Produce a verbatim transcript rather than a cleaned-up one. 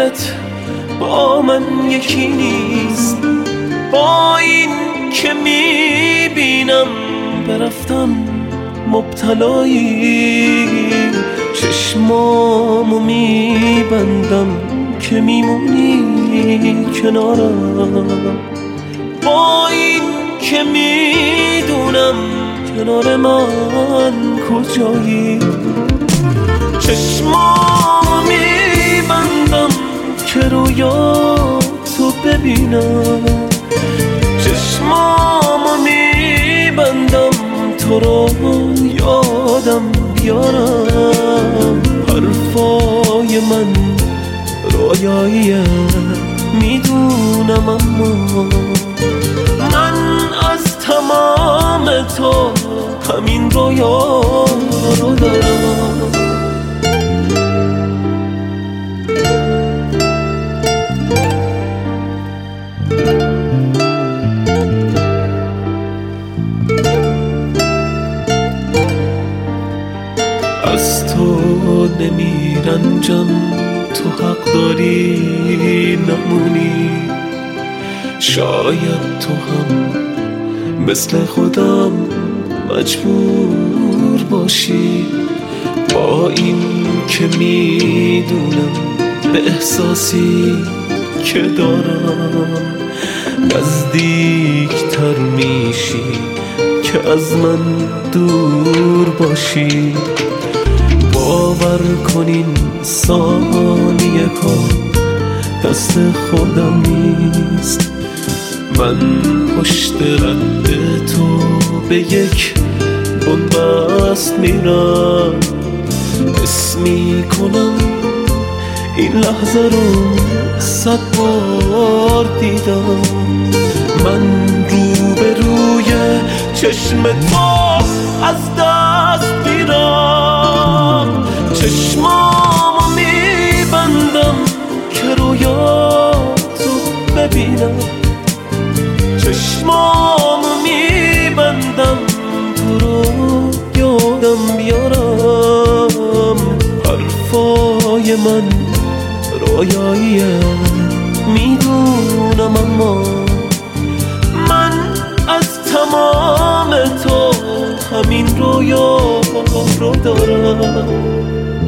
رویت با من یکی نیست، با این که میبینم به رفتن مبتلایی. چشمامو میبندم که میمونی کنارم، با این که میدونم کنار من کجایی. چشمامو میبندم که رویاتو ببینم، چشمامو میبندم تو رو یادم بیارم. حرفای من رویاییه میدونم، اما من از تمام تو همین رویا رو دارم. از تو نمیرنجم، تو حق داری نمونی. شاید تو هم مثل خودم مجبور باشی، با این که میدونم به احساسی که دارم نزدیکتر میشی که از من دور باشی. باور کنین ثانیه ها دست خودم نیست، من پشت رد تو به یک بنبست میرم. حس میکنم این لحظه رو صد بار دیدم، من رو به روی چشم تو از دست میرم. چشمامو میبندم که رویاتو ببینم، چشمامو میبندم تو رو یادم بیارم. حرفای من رویاییه میدونم، اما من از تمام تو همین رویا رو دارم.